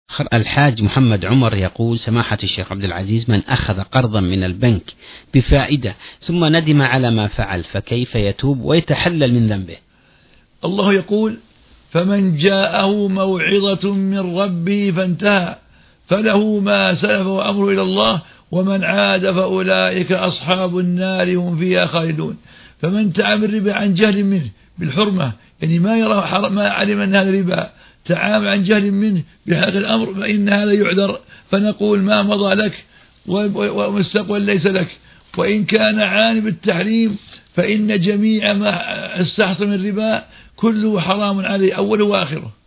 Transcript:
الحاج محمد عمر يقول: سماحة الشيخ عبد العزيز، من أخذ قرضا من البنك بفائدة ثم ندم على ما فعل فكيف يتوب ويتحلل من ذنبه؟ الله يقول: فمن جاءه موعظة من ربه فانتهى فله ما سلف وأمره إلى الله ومن عاد فأولئك أصحاب النار هم فيها خالدون. فمن تعامل الربا عن جهل منه بالحرمة، يعني ما يرى ما علم أن هذا ربا، تعامل عن جهل منه بهذا الأمر، فإن هذا يعذر، فنقول ما مضى لك ومستقبل ليس لك. وإن كان عالم بالتحريم فإن جميع ما استحصل من الربا كله حرام عليه أوله وآخره.